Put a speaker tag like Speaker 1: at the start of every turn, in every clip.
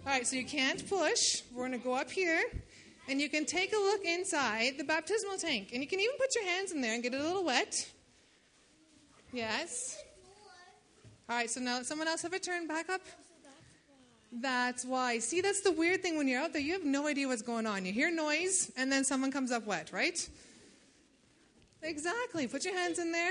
Speaker 1: All right, so you can't push. We're going to go up here, and you can take a look inside the baptismal tank. And you can even put your hands in there and get it a little wet. Yes. All right, so now someone else have a turn back up. That's why. See, that's the weird thing when you're out there. You have no idea what's going on. You hear noise, and then someone comes up wet, right? Exactly. Put your hands in there.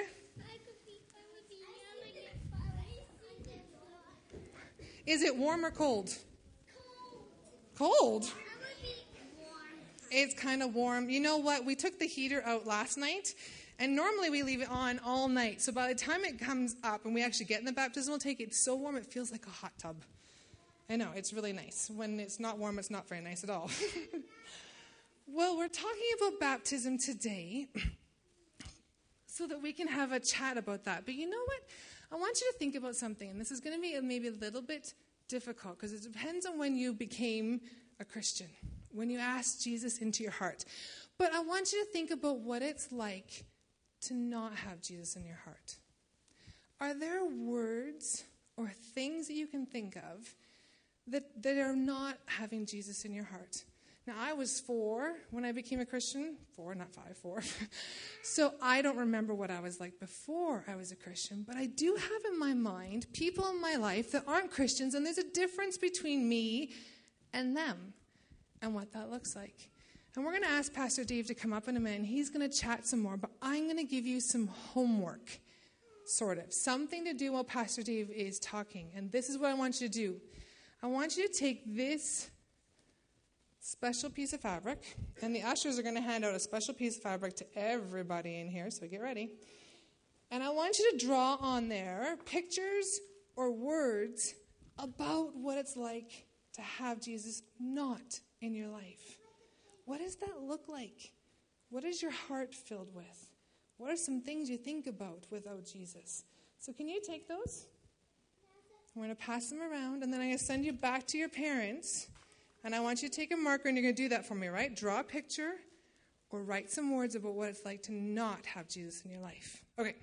Speaker 1: Is it warm or cold? Cold? It's kind of warm. You know what? We took the heater out last night, and normally we leave it on all night. So by the time it comes up and we actually get in the baptismal tank, it's so warm it feels like a hot tub. I know, it's really nice. When it's not warm, it's not very nice at all. Well, we're talking about baptism today so that we can have a chat about that. But you know what? I want you to think about something, and this is going to be maybe a little bit difficult because it depends on when you became a Christian, when you asked Jesus into your heart. But I want you to think about what it's like to not have Jesus in your heart. Are there words or things that you can think of that are not having Jesus in your heart? Now, I was 4 when I became a Christian. 4, not 5, 4. So I don't remember what I was like before I was a Christian. But I do have in my mind people in my life that aren't Christians, and there's a difference between me and them and what that looks like. And we're going to ask Pastor Dave to come up in a minute, and he's going to chat some more. But I'm going to give you some homework, sort of. Something to do while Pastor Dave is talking. And this is what I want you to do. I want you to take this special piece of fabric, and the ushers are going to hand out a special piece of fabric to everybody in here, so get ready. And I want you to draw on there pictures or words about what it's like to have Jesus not in your life. What does that look like? What is your heart filled with? What are some things you think about without Jesus? So can you take those? I'm going to pass them around, and then I'm going to send you back to your parents. And I want you to take a marker, and you're going to do that for me, right? Draw a picture or write some words about what it's like to not have Jesus in your life. Okay.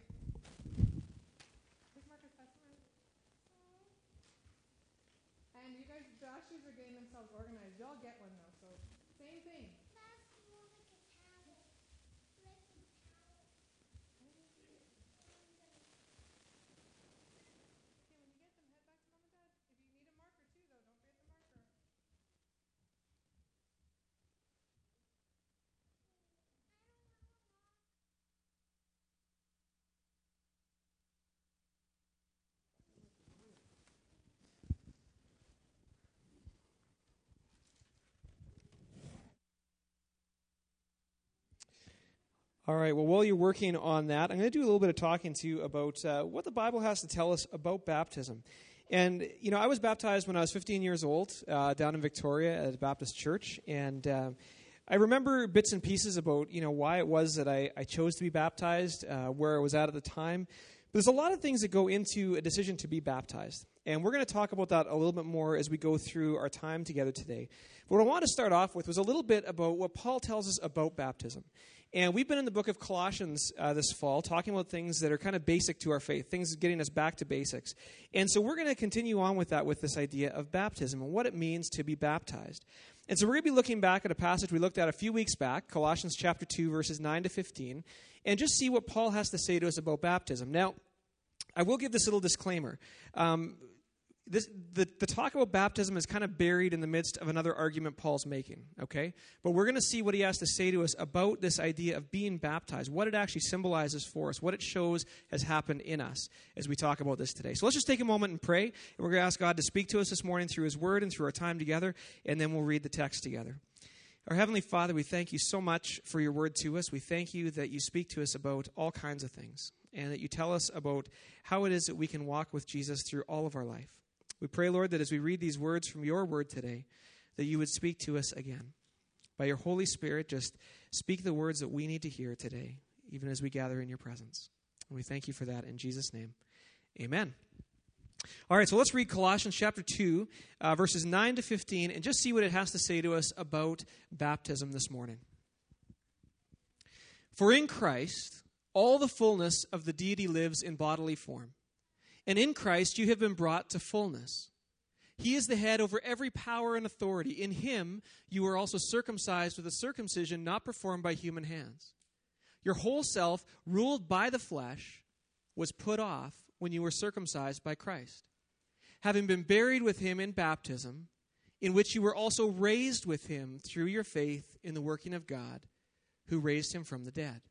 Speaker 1: And you guys, the ushers are getting themselves organized. Y'all get one, though, so same thing.
Speaker 2: All right, well, while you're working on that, I'm going to do a little bit of talking to you about what the Bible has to tell us about baptism. And, you know, I was baptized when I was 15 years old down in Victoria at a Baptist church. And I remember bits and pieces about, you know, why it was that I chose to be baptized, where I was at the time. But there's a lot of things that go into a decision to be baptized. And we're going to talk about that a little bit more as we go through our time together today. But what I want to start off with was a little bit about what Paul tells us about baptism. And we've been in the book of Colossians this fall talking about things that are kind of basic to our faith, things getting us back to basics. And so we're going to continue on with that, with this idea of baptism and what it means to be baptized. And so we're going to be looking back at a passage we looked at a few weeks back, Colossians chapter 2, verses 9 to 15, and just see what Paul has to say to us about baptism. Now, I will give this little disclaimer. The talk about baptism is kind of buried in the midst of another argument Paul's making, okay? But we're going to see what he has to say to us about this idea of being baptized, what it actually symbolizes for us, what it shows has happened in us as we talk about this today. So let's just take a moment and pray, and we're going to ask God to speak to us this morning through his word and through our time together, and then we'll read the text together. Our Heavenly Father, we thank you so much for your word to us. We thank you that you speak to us about all kinds of things, and that you tell us about how it is that we can walk with Jesus through all of our life. We pray, Lord, that as we read these words from your word today, that you would speak to us again. By your Holy Spirit, just speak the words that we need to hear today, even as we gather in your presence. And we thank you for that in Jesus' name. Amen. All right, so let's read Colossians chapter 2, verses 9 to 15, and just see what it has to say to us about baptism this morning. For in Christ, all the fullness of the deity lives in bodily form. And in Christ you have been brought to fullness. He is the head over every power and authority. In him you are also circumcised with a circumcision not performed by human hands. Your whole self, ruled by the flesh, was put off when you were circumcised by Christ, having been buried with him in baptism, in which you were also raised with him through your faith in the working of God, who raised him from the dead.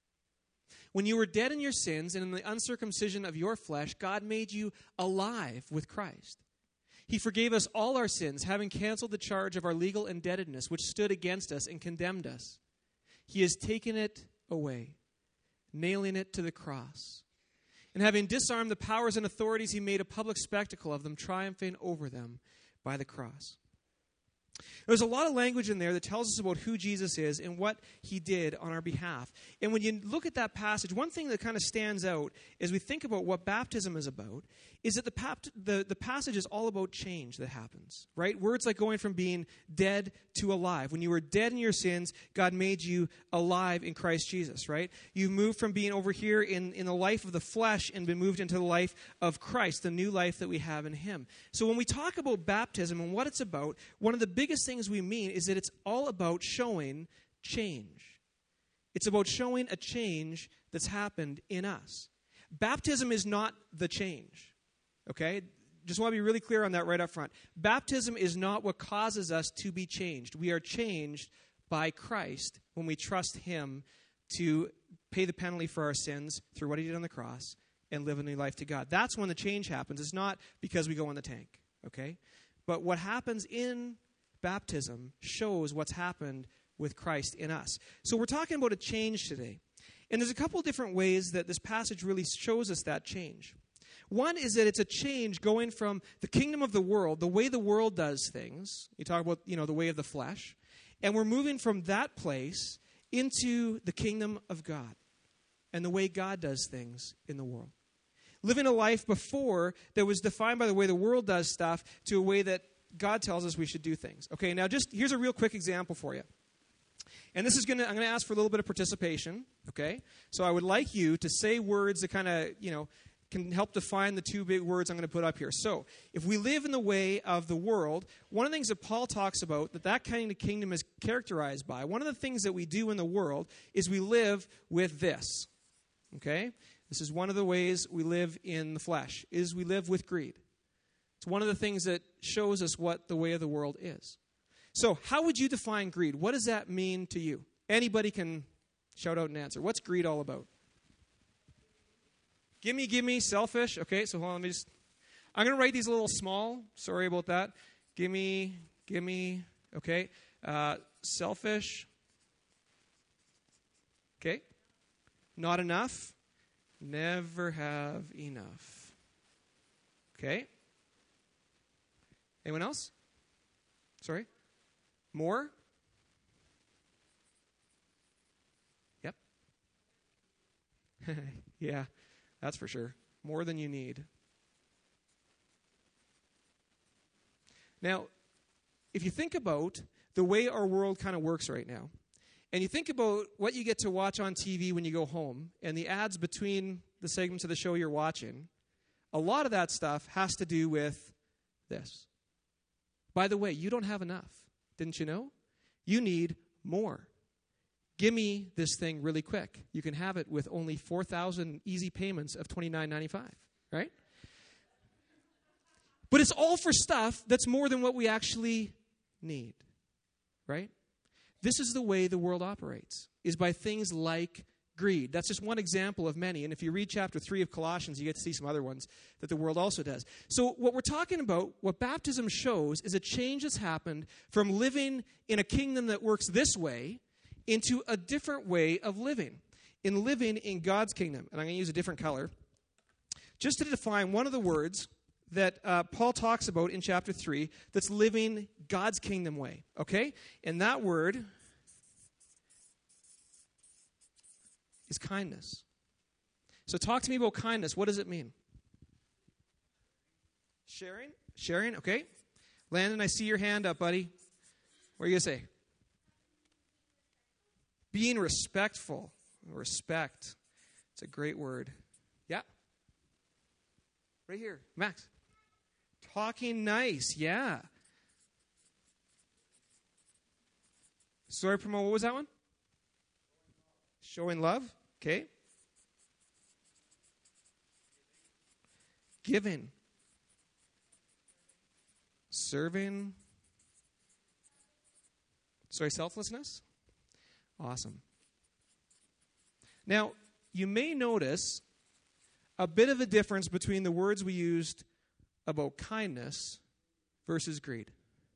Speaker 2: When you were dead in your sins and in the uncircumcision of your flesh, God made you alive with Christ. He forgave us all our sins, having canceled the charge of our legal indebtedness, which stood against us and condemned us. He has taken it away, nailing it to the cross. And having disarmed the powers and authorities, he made a public spectacle of them, triumphing over them by the cross. There's a lot of language in there that tells us about who Jesus is and what he did on our behalf. And when you look at that passage, one thing that kind of stands out as we think about what baptism is about is that the passage is all about change that happens, right? Words like going from being dead to alive. When you were dead in your sins, God made you alive in Christ Jesus, right? You've moved from being over here in the life of the flesh and been moved into the life of Christ, the new life that we have in him. So when we talk about baptism and what it's about, one of the biggest things we mean is that it's all about showing change. It's about showing a change that's happened in us. Baptism is not the change. Okay? Just want to be really clear on that right up front. Baptism is not what causes us to be changed. We are changed by Christ when we trust him to pay the penalty for our sins through what he did on the cross and live a new life to God. That's when the change happens. It's not because we go in the tank. Okay? But what happens in baptism shows what's happened with Christ in us. So we're talking about a change today. And there's a couple different ways that this passage really shows us that change. One is that it's a change going from the kingdom of the world, the way the world does things. You talk about, the way of the flesh. And we're moving from that place into the kingdom of God and the way God does things in the world. Living a life before that was defined by the way the world does stuff to a way that God tells us we should do things. Okay, now here's a real quick example for you. And this is I'm going to ask for a little bit of participation, okay? So I would like you to say words that kind of, can help define the two big words I'm going to put up here. So, if we live in the way of the world, one of the things that Paul talks about that kind of kingdom is characterized by, one of the things that we do in the world is we live with this, okay? This is one of the ways we live in the flesh, is we live with greed. It's one of the things that shows us what the way of the world is. So, how would you define greed? What does that mean to you? Anybody can shout out an answer. What's greed all about? Gimme, selfish. Okay, so hold on, I'm going to write these a little small. Sorry about that. Gimme, okay. Selfish. Okay. Not enough. Never have enough. Okay. Anyone else? Sorry? More? Yep. Yeah. That's for sure. More than you need. Now, if you think about the way our world kind of works right now, and you think about what you get to watch on TV when you go home, and the ads between the segments of the show you're watching, a lot of that stuff has to do with this. By the way, you don't have enough. Didn't you know? You need more. Give me this thing really quick. You can have it with only 4,000 easy payments of $29.95, right? But it's all for stuff that's more than what we actually need, right? This is the way the world operates, is by things like greed. That's just one example of many. And if you read chapter 3 of Colossians, you get to see some other ones that the world also does. So what we're talking about, what baptism shows, is a change that's happened from living in a kingdom that works this way into a different way of living, in living in God's kingdom. And I'm going to use a different color just to define one of the words that Paul talks about in chapter 3 that's living God's kingdom way, okay? And that word is kindness. So talk to me about kindness. What does it mean? Sharing, okay. Landon, I see your hand up, buddy. What are you going to say? Being respectful. Respect. It's a great word. Yeah. Right here. Max. Talking nice, yeah. Sorry, Primo, what was that one? Showing love, okay. Giving. Serving. Sorry, selflessness? Awesome. Now, you may notice a bit of a difference between the words we used about kindness versus greed.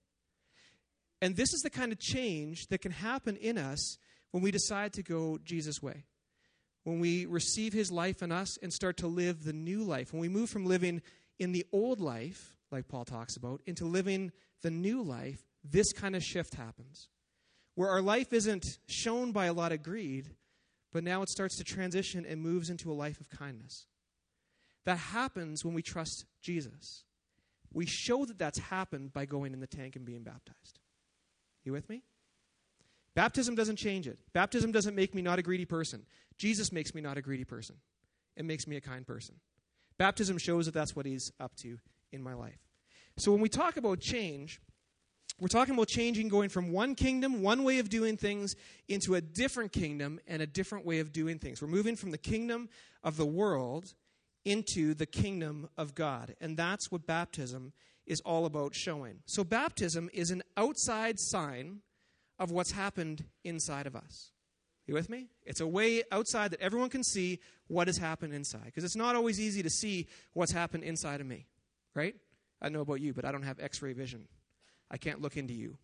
Speaker 2: And this is the kind of change that can happen in us when we decide to go Jesus' way. When we receive his life in us and start to live the new life. When we move from living in the old life, like Paul talks about, into living the new life, this kind of shift happens. Where our life isn't shown by a lot of greed, but now it starts to transition and moves into a life of kindness. That happens when we trust Jesus. We show that that's happened by going in the tank and being baptized. You with me? Baptism doesn't change it. Baptism doesn't make me not a greedy person. Jesus makes me not a greedy person. It makes me a kind person. Baptism shows that that's what he's up to in my life. So when we talk about change, we're talking about changing, going from one kingdom, one way of doing things, into a different kingdom and a different way of doing things. We're moving from the kingdom of the world into the kingdom of God. And that's what baptism is all about showing. So baptism is an outside sign of what's happened inside of us. You with me? It's a way outside that everyone can see what has happened inside. Because it's not always easy to see what's happened inside of me. Right? I know about you, but I don't have x-ray vision. I can't look into you.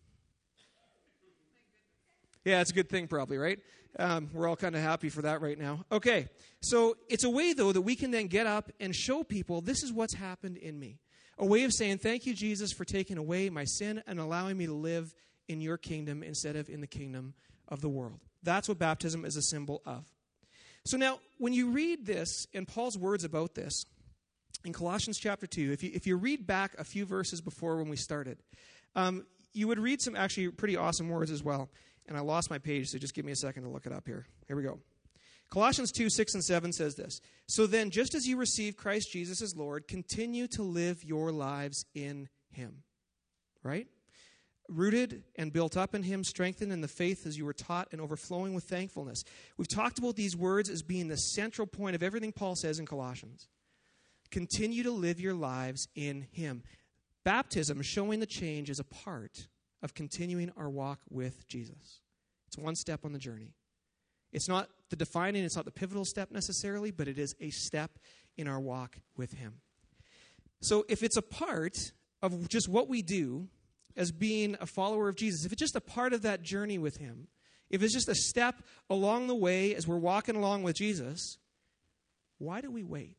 Speaker 2: Yeah, it's a good thing probably, right? We're all kind of happy for that right now. Okay, so it's a way, though, that we can then get up and show people this is what's happened in me. A way of saying, thank you, Jesus, for taking away my sin and allowing me to live in your kingdom instead of in the kingdom of the world. That's what baptism is a symbol of. So now, when you read this and Paul's words about this, in Colossians chapter 2, if you read back a few verses before when we started, you would read some actually pretty awesome words as well. And I lost my page, so just give me a second to look it up here. Here we go. Colossians 2, 6 and 7 says this. So then, just as you receive Christ Jesus as Lord, continue to live your lives in him. Right? Rooted and built up in him, strengthened in the faith as you were taught, and overflowing with thankfulness. We've talked about these words as being the central point of everything Paul says in Colossians. Continue to live your lives in him. Baptism, showing the change, is a part of continuing our walk with Jesus. It's one step on the journey. It's not the defining, it's not the pivotal step necessarily, but it is a step in our walk with him. So if it's a part of just what we do as being a follower of Jesus, if it's just a part of that journey with him, if it's just a step along the way as we're walking along with Jesus, why do we wait?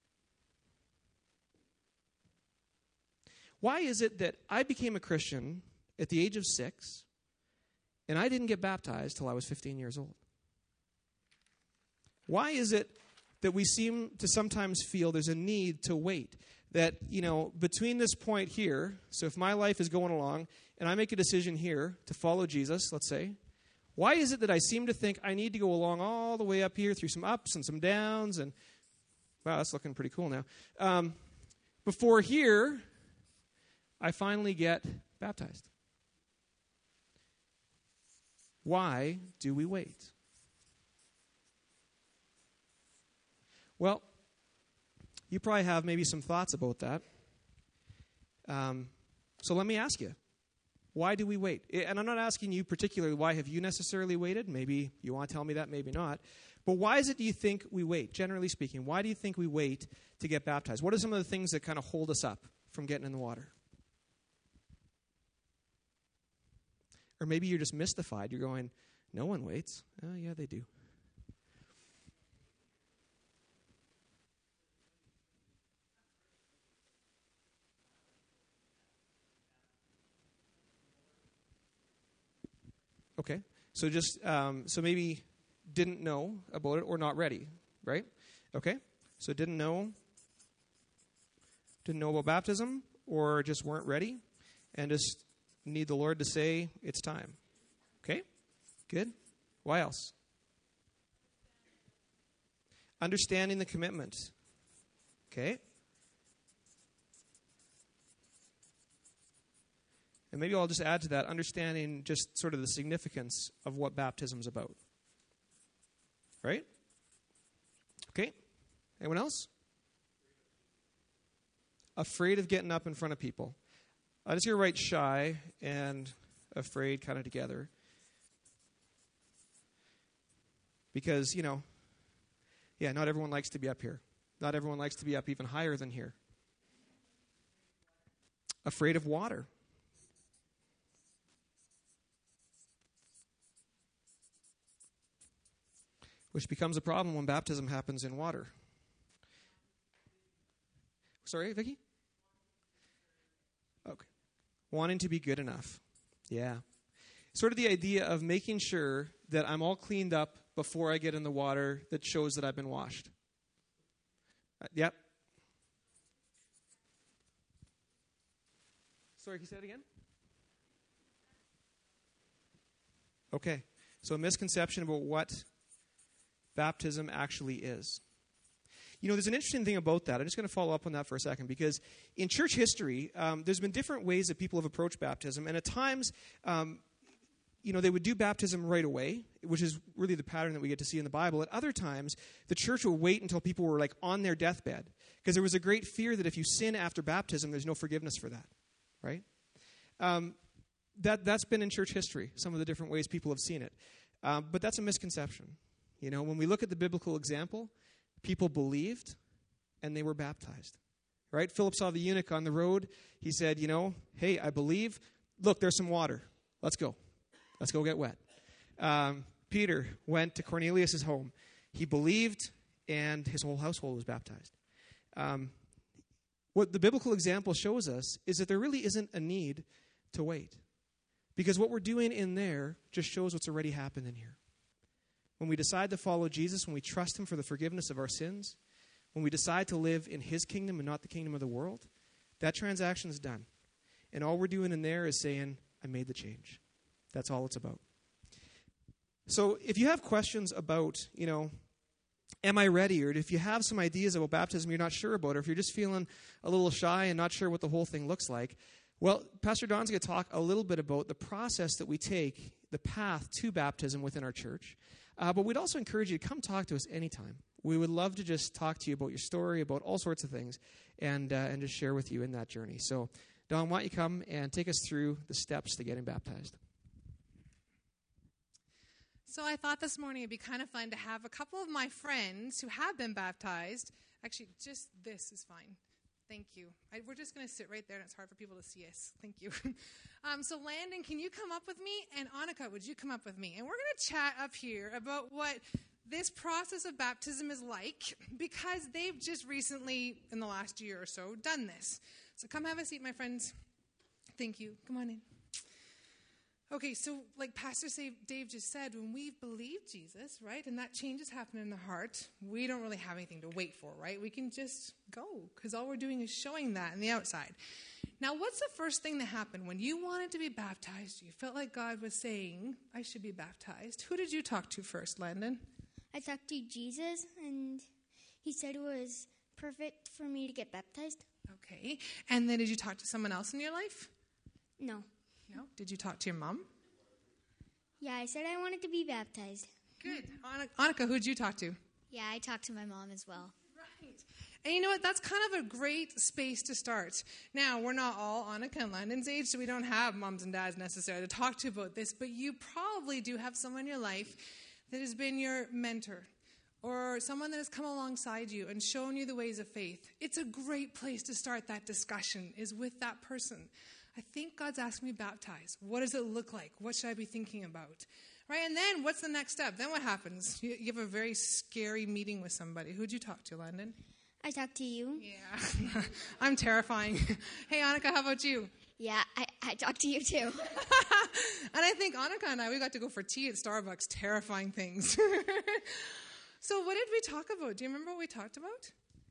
Speaker 2: Why is it that I became a Christian at the age of 6 and I didn't get baptized till I was 15 years old? Why is it that we seem to sometimes feel there's a need to wait? That, between this point here, so if my life is going along and I make a decision here to follow Jesus, let's say, why is it that I seem to think I need to go along all the way up here through some ups and some downs and, wow, that's looking pretty cool now. Before here, I finally get baptized. Why do we wait? Well, you probably have maybe some thoughts about that. So let me ask you, why do we wait? And I'm not asking you particularly why have you necessarily waited. Maybe you want to tell me that, maybe not. But why is it do you think we wait, generally speaking? Why do you think we wait to get baptized? What are some of the things that kind of hold us up from getting in the water? Or maybe you're just mystified. You're going, no one waits. Oh, yeah, they do. Okay, so just, so maybe didn't know about it or not ready, right? Okay, so didn't know about baptism or just weren't ready and just need the Lord to say it's time. Okay, good. Why else? Understanding the commitment. Okay. And maybe I'll just add to that, understanding just sort of the significance of what baptism's about. Right? Okay. Anyone else? Afraid of getting up in front of people. I just hear right shy and afraid kind of together. Because, not everyone likes to be up here. Not everyone likes to be up even higher than here. Afraid of water. Which becomes a problem when baptism happens in water. Sorry, Vicky? Okay. Wanting to be good enough. Yeah. Sort of the idea of making sure that I'm all cleaned up before I get in the water that shows that I've been washed. Yep. Sorry, can you say it again? Okay. So a misconception about what baptism actually is. There's an interesting thing about that. I'm just going to follow up on that for a second, because in church history, there's been different ways that people have approached baptism, and at times, they would do baptism right away, which is really the pattern that we get to see in the Bible. At other times, the church will wait until people were on their deathbed, because there was a great fear that if you sin after baptism, there's no forgiveness for that, right? That's been in church history, some of the different ways people have seen it. But that's a misconception. When we look at the biblical example, people believed and they were baptized, right? Philip saw the eunuch on the road. He said, hey, I believe. Look, there's some water. Let's go. Let's go get wet. Peter went to Cornelius' home. He believed, and his whole household was baptized. What the biblical example shows us is that there really isn't a need to wait, because what we're doing in there just shows what's already happened in here. When we decide to follow Jesus, when we trust him for the forgiveness of our sins, when we decide to live in his kingdom and not the kingdom of the world, that transaction is done. And all we're doing in there is saying, I made the change. That's all it's about. So if you have questions about, am I ready? Or if you have some ideas about baptism you're not sure about, or if you're just feeling a little shy and not sure what the whole thing looks like, well, Pastor Don's going to talk a little bit about the process that we take, the path to baptism within our church. But we'd also encourage you to come talk to us anytime. We would love to just talk to you about your story, about all sorts of things, and just share with you in that journey. So, Don, why don't you come and take us through the steps to getting baptized?
Speaker 1: So I thought this morning it'd be kind of fun to have a couple of my friends who have been baptized. Actually, just this is fine. Thank you. We're just going to sit right there, and it's hard for people to see us. Thank you. So Landon, can you come up with me? And Annika, would you come up with me? And we're going to chat up here about what this process of baptism is like, because they've just recently, in the last year or so, done this. So come have a seat, my friends. Thank you. Come on in. Okay, so like Pastor Dave just said, when we've believed Jesus, right, and that change has happened in the heart, we don't really have anything to wait for, right? We can just go, because all we're doing is showing that in the outside. Now, what's the first thing that happened? When you wanted to be baptized, you felt like God was saying, I should be baptized. Who did you talk to first, Landon?
Speaker 3: I talked to Jesus, and he said it was perfect for me to get baptized.
Speaker 1: Okay, and then did you talk to someone else in your life?
Speaker 3: No.
Speaker 1: No? Did you talk to your mom?
Speaker 3: Yeah, I said I wanted to be baptized.
Speaker 1: Good. Annika, who did you talk to?
Speaker 4: Yeah, I talked to my mom as well.
Speaker 1: Right. And you know what? That's kind of a great space to start. Now, we're not all Annika and Landon's age, so we don't have moms and dads necessarily to talk to about this, but you probably do have someone in your life that has been your mentor, or someone that has come alongside you and shown you the ways of faith. It's a great place to start that discussion, is with that person. I think God's asking me to baptize. What does it look like? What should I be thinking about? Right? And then what's the next step? Then what happens? You have a very scary meeting with somebody. Who'd you talk to, Landon?
Speaker 3: I talked to you.
Speaker 1: Yeah. I'm terrifying. Hey, Annika, how about you?
Speaker 4: Yeah, I talked to you too.
Speaker 1: And I think Annika and I, we got to go for tea at Starbucks. Terrifying things. So what did we talk about? Do you remember what we talked about?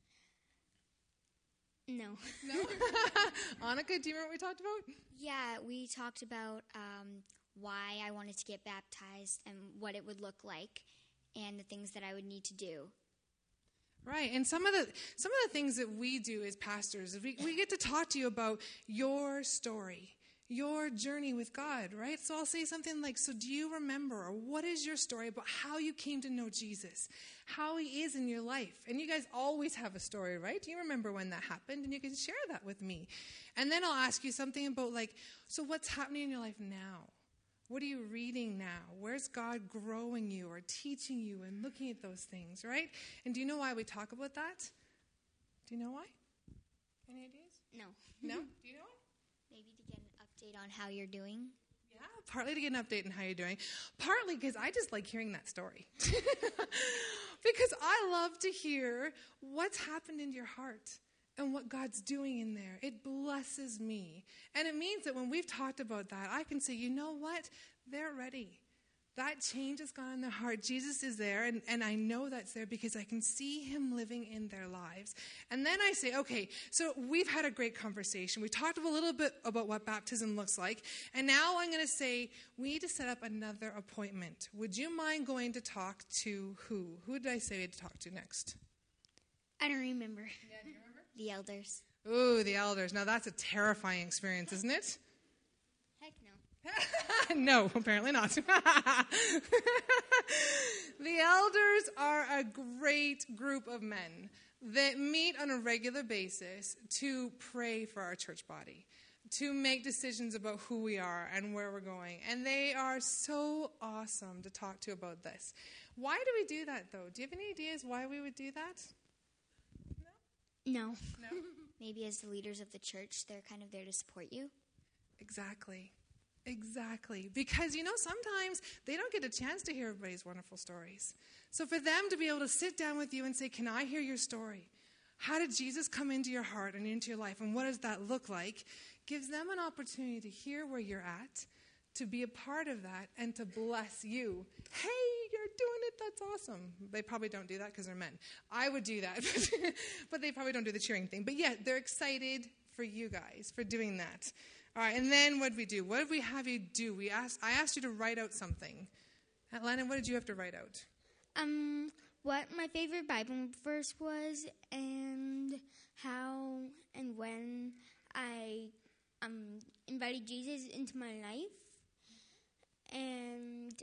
Speaker 3: No.
Speaker 1: No? Annika, do you remember what we talked about?
Speaker 4: Yeah, we talked about why I wanted to get baptized and what it would look like and the things that I would need to do.
Speaker 1: Right, and some of the things that we do as pastors is we get to talk to you about your story, your journey with God, right? So I'll say something like, so do you remember, or what is your story about how you came to know Jesus, how he is in your life? And you guys always have a story, right? Do you remember when that happened? And you can share that with me. And then I'll ask you something about like, so what's happening in your life now? What are you reading now? Where's God growing you or teaching you and looking at those things, right? And do you know why we talk about that? Do you know why? Any ideas?
Speaker 4: No.
Speaker 1: No? Do you know why?
Speaker 4: Maybe to get an update on how you're doing.
Speaker 1: Yeah, partly to get an update on how you're doing. Partly because I just like hearing that story. Because I love to hear what's happened in your heart and what God's doing in there. It blesses me. And it means that when we've talked about that, I can say, you know what? They're ready. That change has gone in their heart. Jesus is there, and I know that's there because I can see him living in their lives. And then I say, okay, so we've had a great conversation. We talked a little bit about what baptism looks like. And now I'm going to say, we need to set up another appointment. Would you mind going to talk to who? Who did I say we had to talk to next?
Speaker 3: I don't remember.
Speaker 1: Yeah, do you remember?
Speaker 4: The elders.
Speaker 1: Ooh, the elders. Now that's a terrifying experience, isn't it?
Speaker 3: Heck no.
Speaker 1: No, apparently not. The elders are a great group of men that meet on a regular basis to pray for our church body, to make decisions about who we are and where we're going. And they are so awesome to talk to about this. Why do we do that, though? Do you have any ideas why we would do that?
Speaker 3: No.
Speaker 1: No?
Speaker 4: Maybe as the leaders of the church, they're kind of there to support you.
Speaker 1: Exactly. Because, sometimes they don't get a chance to hear everybody's wonderful stories. So for them to be able to sit down with you and say, can I hear your story? How did Jesus come into your heart and into your life? And what does that look like? Gives them an opportunity to hear where you're at, to be a part of that, and to bless you. Hey, you're doing it. That's awesome. They probably don't do that because they're men. I would do that, but they probably don't do the cheering thing. But yeah, they're excited for you guys for doing that. All right, and then what did we do? What did we have you do? I asked you to write out something. Lennon, what did you have to write out?
Speaker 3: What my favorite Bible verse was, and how and when I invited Jesus into my life, and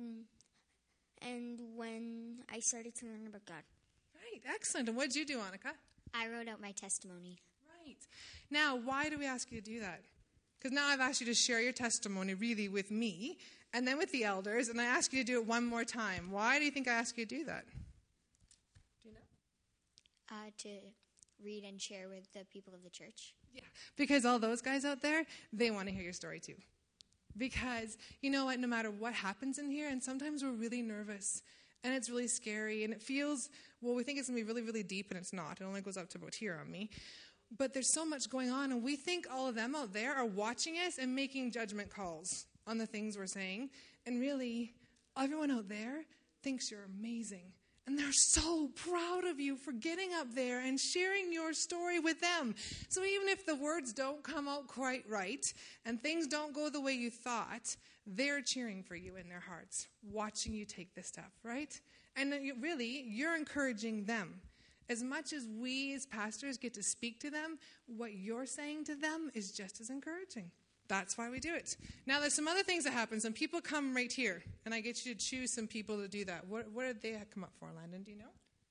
Speaker 3: when I started to learn about God.
Speaker 1: Right, excellent. And what did you do, Annika?
Speaker 4: I wrote out my testimony.
Speaker 1: Right. Now, why do we ask you to do that? Because now I've asked you to share your testimony really with me and then with the elders, and I ask you to do it one more time. Why do you think I asked you to do that? Do you know?
Speaker 4: To read and share with the people of the church.
Speaker 1: Yeah, because all those guys out there, they want to hear your story too. Because, you know what, no matter what happens in here, and sometimes we're really nervous, and it's really scary, and it feels, well, we think it's going to be really, really deep, and it's not. It only goes up to about here on me. But there's so much going on, and we think all of them out there are watching us and making judgment calls on the things we're saying. And really, everyone out there thinks you're amazing. And they're so proud of you for getting up there and sharing your story with them. So even if the words don't come out quite right and things don't go the way you thought, they're cheering for you in their hearts, watching you take this step, right? And really, you're encouraging them. As much as we as pastors get to speak to them, what you're saying to them is just as encouraging. That's why we do it. Now, there's some other things that happen. Some people come right here, and I get you to choose some people to do that. What did they come up for, Landon? Do you know?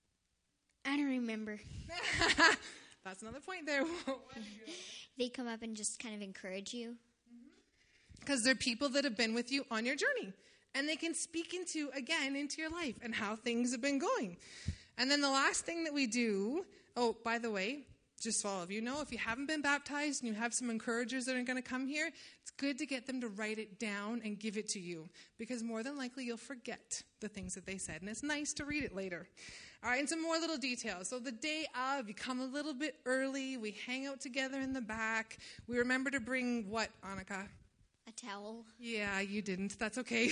Speaker 3: I don't remember.
Speaker 1: That's another point there.
Speaker 4: They come up and just kind of encourage you.
Speaker 1: Because they're people that have been with you on your journey, and they can speak into your life and how things have been going. And then the last thing that we do, oh, by the way, just so all of you know, if you haven't been baptized and you have some encouragers that are going to come here, it's good to get them to write it down and give it to you, because more than likely you'll forget the things that they said, and it's nice to read it later. All right, and some more little details. So the day of, you come a little bit early, we hang out together in the back. We remember to bring what, Annika?
Speaker 4: A towel.
Speaker 1: Yeah, you didn't. That's okay.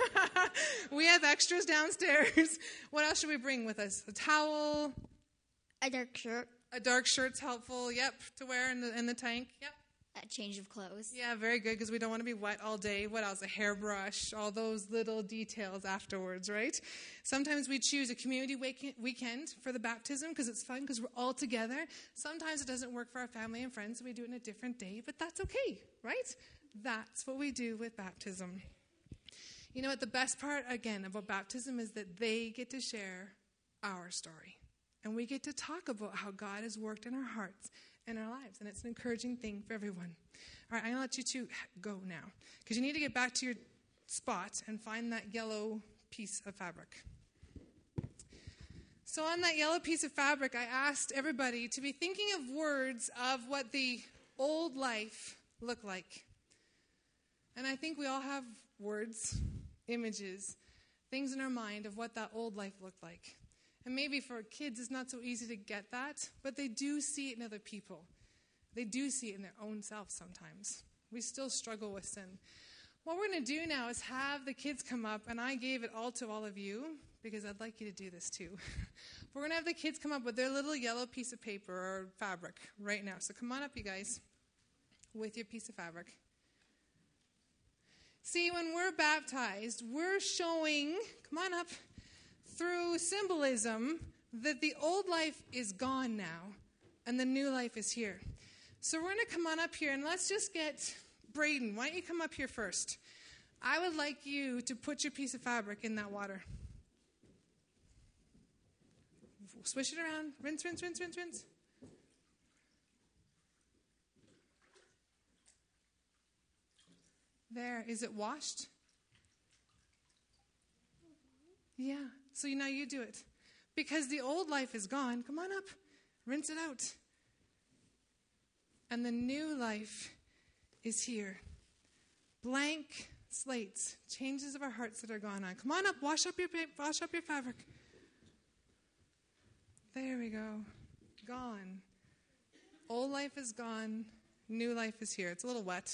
Speaker 1: We have extras downstairs. What else should we bring with us? A towel.
Speaker 3: A dark shirt.
Speaker 1: A dark shirt's helpful. Yep, to wear in the tank. Yep.
Speaker 4: that change of clothes.
Speaker 1: Yeah, very good, because we don't want to be wet all day. What else? A hairbrush, all those little details afterwards, right? Sometimes we choose a community weekend for the baptism because it's fun, because we're all together. Sometimes it doesn't work for our family and friends, so we do it on a different day, but that's okay, right? That's what we do with baptism. You know what? The best part, again, about baptism is that they get to share our story. And we get to talk about how God has worked in our hearts and our lives. And it's an encouraging thing for everyone. All right, I'm going to let you two go now, because you need to get back to your spot and find that yellow piece of fabric. So on that yellow piece of fabric, I asked everybody to be thinking of words of what the old life looked like. And I think we all have words, images, things in our mind of what that old life looked like. And maybe for kids, it's not so easy to get that, but they do see it in other people. They do see it in their own self sometimes. We still struggle with sin. What we're going to do now is have the kids come up, and I gave it all to all of you because I'd like you to do this too. We're going to have the kids come up with their little yellow piece of paper or fabric right now. So come on up, you guys, with your piece of fabric. See, when we're baptized, we're showing, come on up, through symbolism that the old life is gone now and the new life is here. So we're going to come on up here, and let's just get Braden. Why don't you come up here first? I would like you to put your piece of fabric in that water. Swish it around. Rinse, rinse, rinse, rinse, rinse. There. Is it washed? Yeah. So now you do it. Because the old life is gone. Come on up. Rinse it out. And the new life is here. Blank slates. Changes of our hearts that are gone on. Come on up. Wash up your fabric. There we go. Gone. Old life is gone. New life is here. It's a little wet.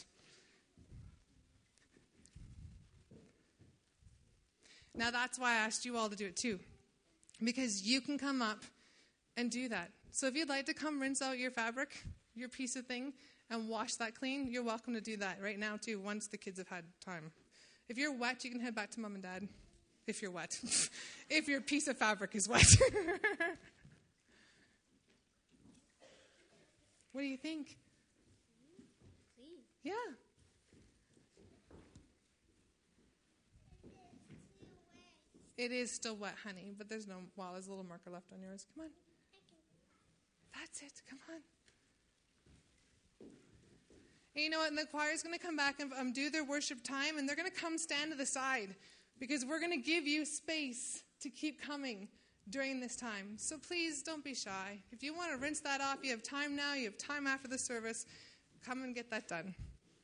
Speaker 1: Now that's why I asked you all to do it too, because you can come up and do that. So if you'd like to come rinse out your fabric, your piece of thing, and wash that clean, you're welcome to do that right now too, once the kids have had time. If you're wet, you can head back to Mom and Dad. If you're wet. If your piece of fabric is wet. What do you think?
Speaker 4: Please.
Speaker 1: Yeah. It is still wet, honey, but there's a little marker left on yours. Come on. That's it. Come on. And you know what? And the choir is going to come back and do their worship time, and they're going to come stand to the side, because we're going to give you space to keep coming during this time. So please don't be shy. If you want to rinse that off, you have time now. You have time after the service. Come and get that done.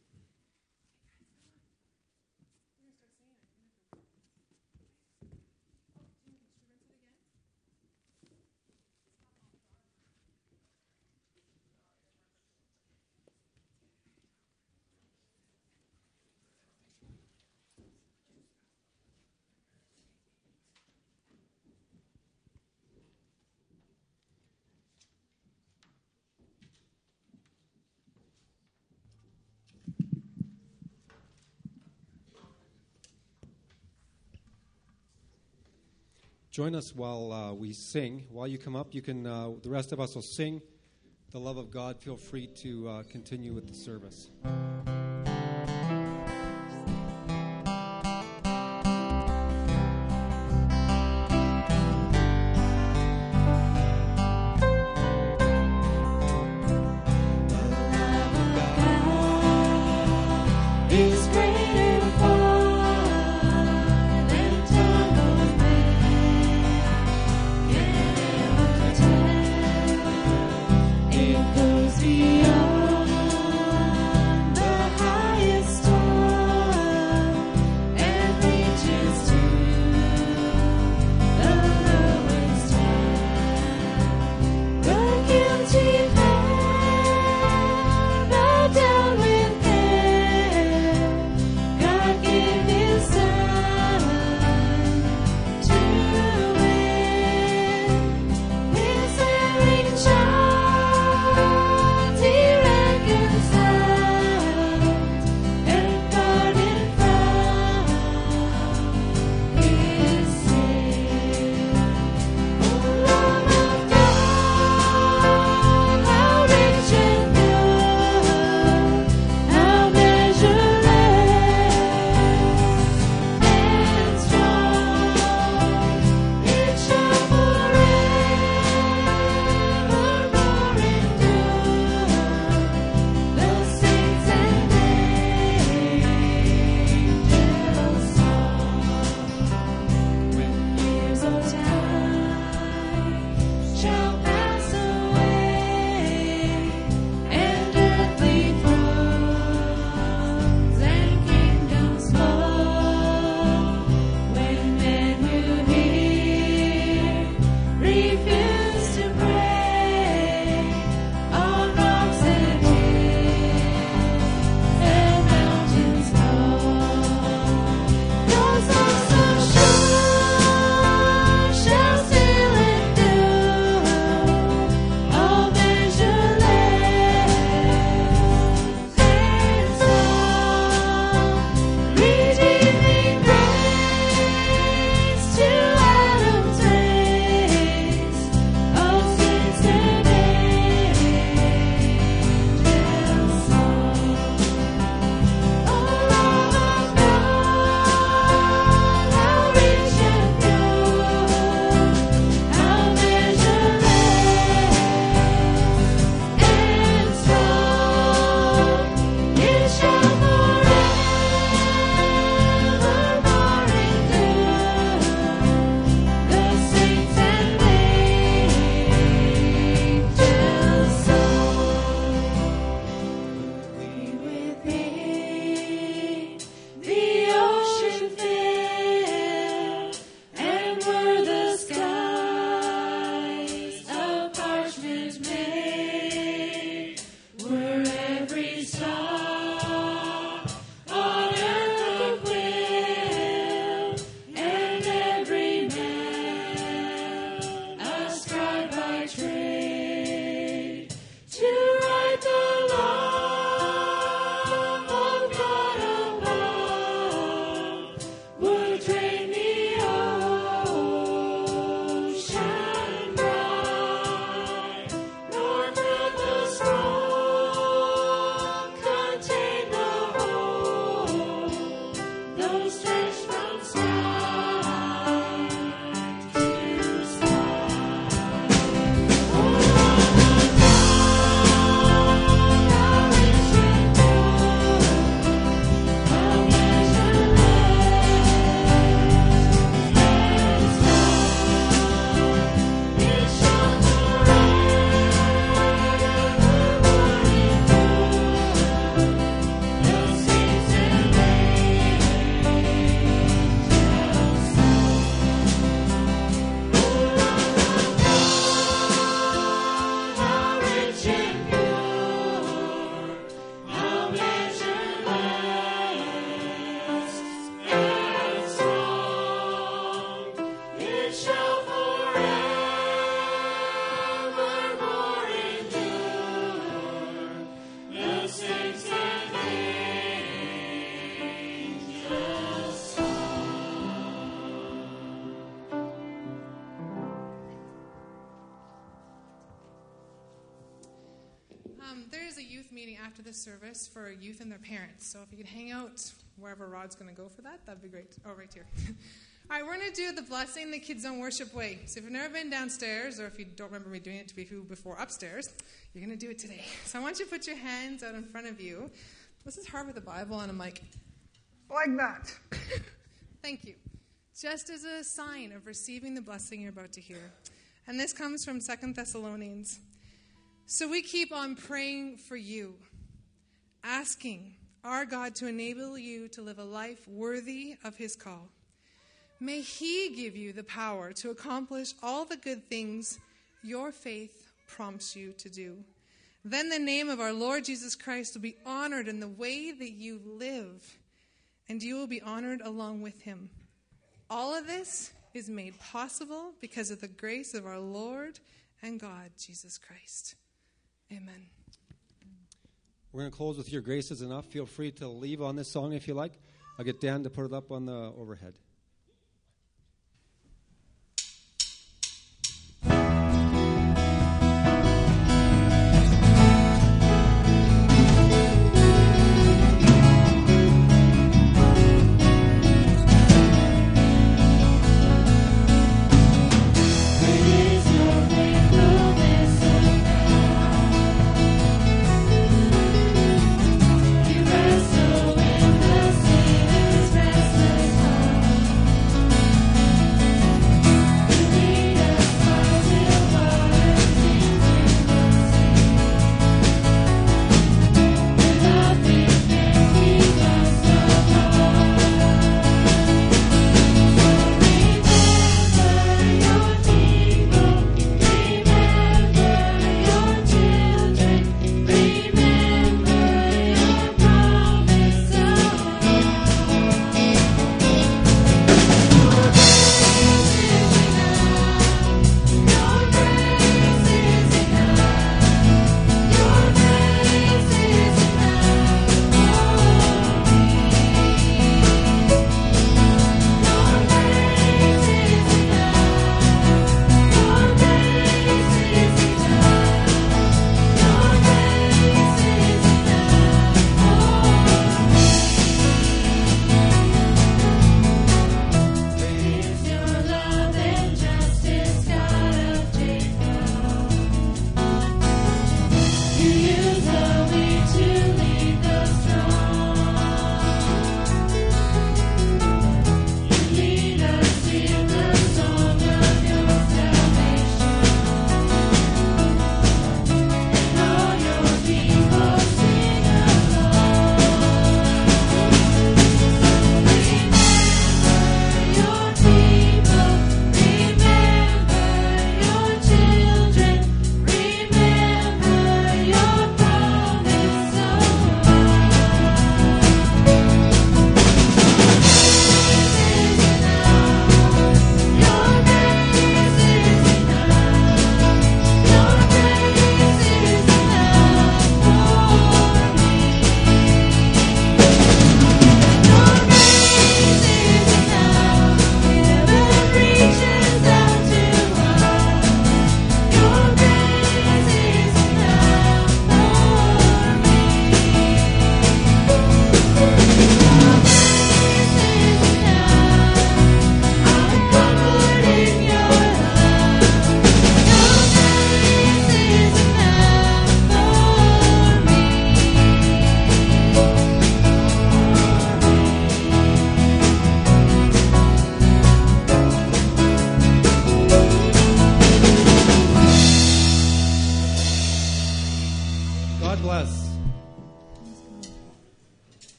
Speaker 5: Join us while we sing. While you come up, you can. The rest of us will sing the love of God. Feel free to continue with the service.
Speaker 6: Beyond the
Speaker 1: after the service for youth and their parents. So if you could hang out wherever Rod's going to go for that, that'd be great. Oh, right here. All right, we're going to do the blessing the Kids Zone worship way. So if you've never been downstairs, or if you don't remember me doing it to be before upstairs, you're going to do it today. So I want you to put your hands out in front of you. This is hard with a Bible and a mic. Like that. Thank you. Just as a sign of receiving the blessing you're about to hear. And this comes from 2 Thessalonians. So we keep on praying for you, asking our God to enable you to live a life worthy of his call. May he give you the power to accomplish all the good things your faith prompts you to do. Then the name of our Lord Jesus Christ will be honored in the way that you live, and you will be honored along with him. All of this is made possible because of the grace of our Lord and God, Jesus Christ. Amen.
Speaker 5: We're going to close with Your Grace is Enough. Feel free to leave on this song if you like. I'll get Dan to put it up on the overhead.
Speaker 6: Restless heart.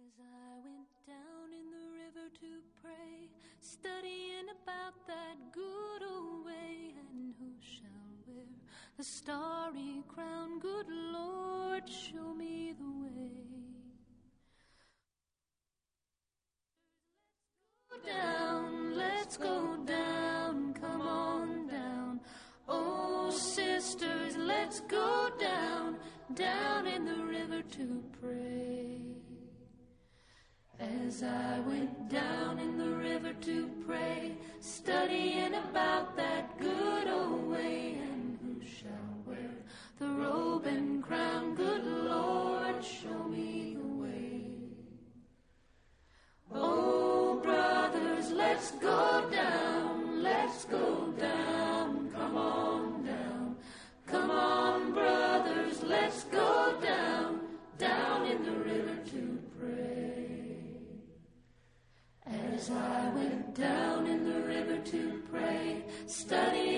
Speaker 6: As I went down in the river to pray, studying about that good old way, and who shall wear the starry crown? Good Lord, show me the way. Let's go down, come on down. Oh, sisters, let's go down, down in the river to pray. As I went down in the river to pray, studying about that good old way, and who shall wear the robe and crown? Good Lord, show me the way. Oh, brothers, let's go down, come on down. Come on, brothers, let's go down, down in the river to pray. As I went down in the river to pray, studying